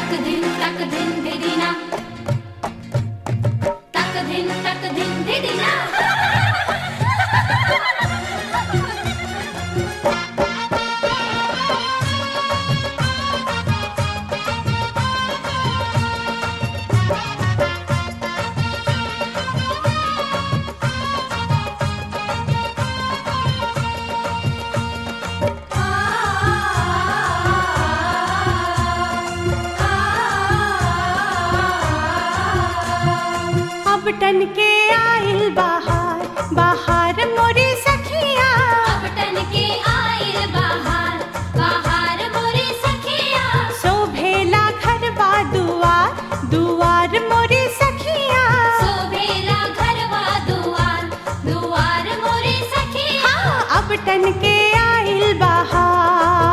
button के आइल बहार बहार मोरी सखिया बटन के आइल बहार बहार मोरी सखिया शोभेला घरवा दुआर दुआर मोरी सखिया शोभेला घरवा दुआर दुआर मोरी सखिया हाँ बटन के आइल बहार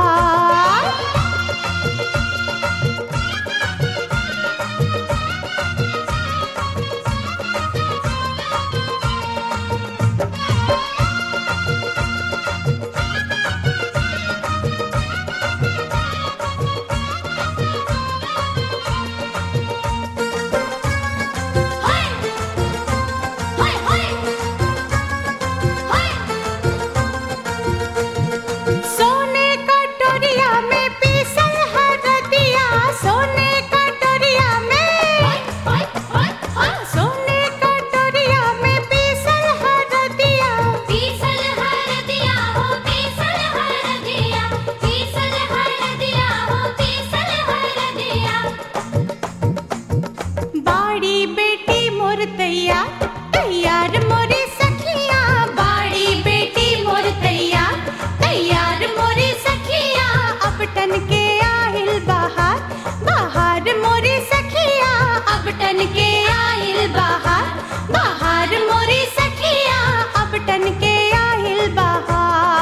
तैयार मोरी सखिया बाड़ी बेटी मोर तैयार तैयार मोरी सखिया अपटन के आइल बहार बहार मोरी सखिया अपटन के आइल बहार बहार मोरी सखिया अपटन के आइल बहार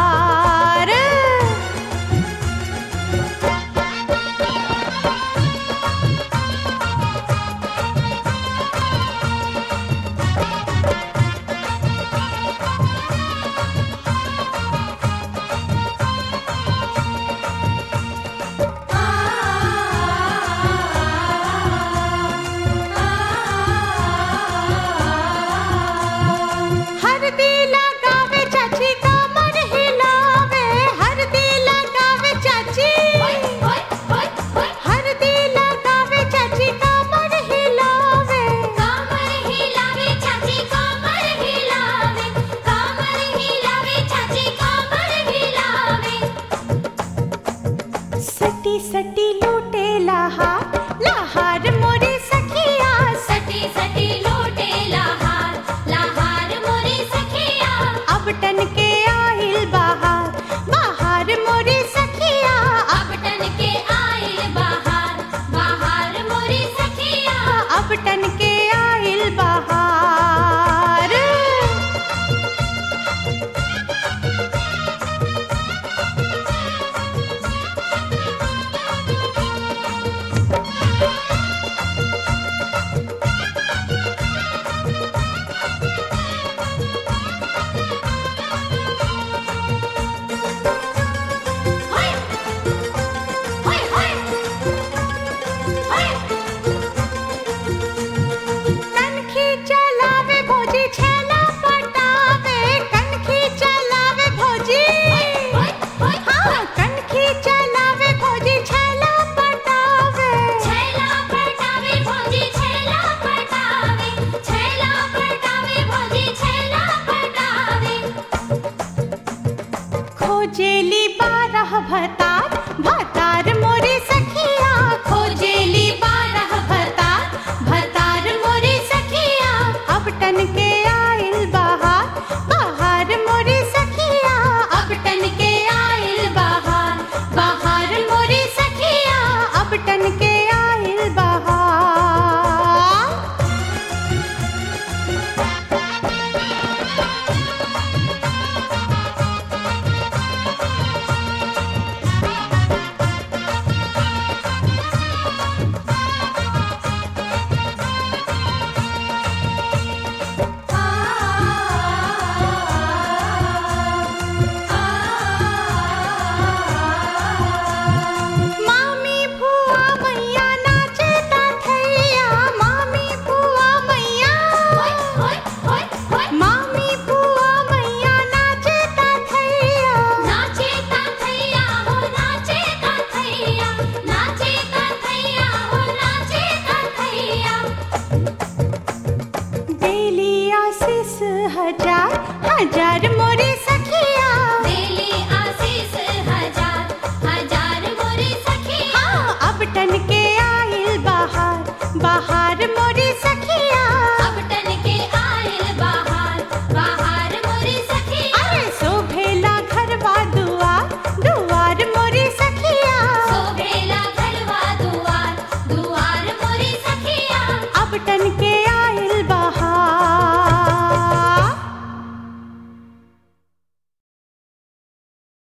सटी सटी लूटे लहार मोरी सखिया सटी सटी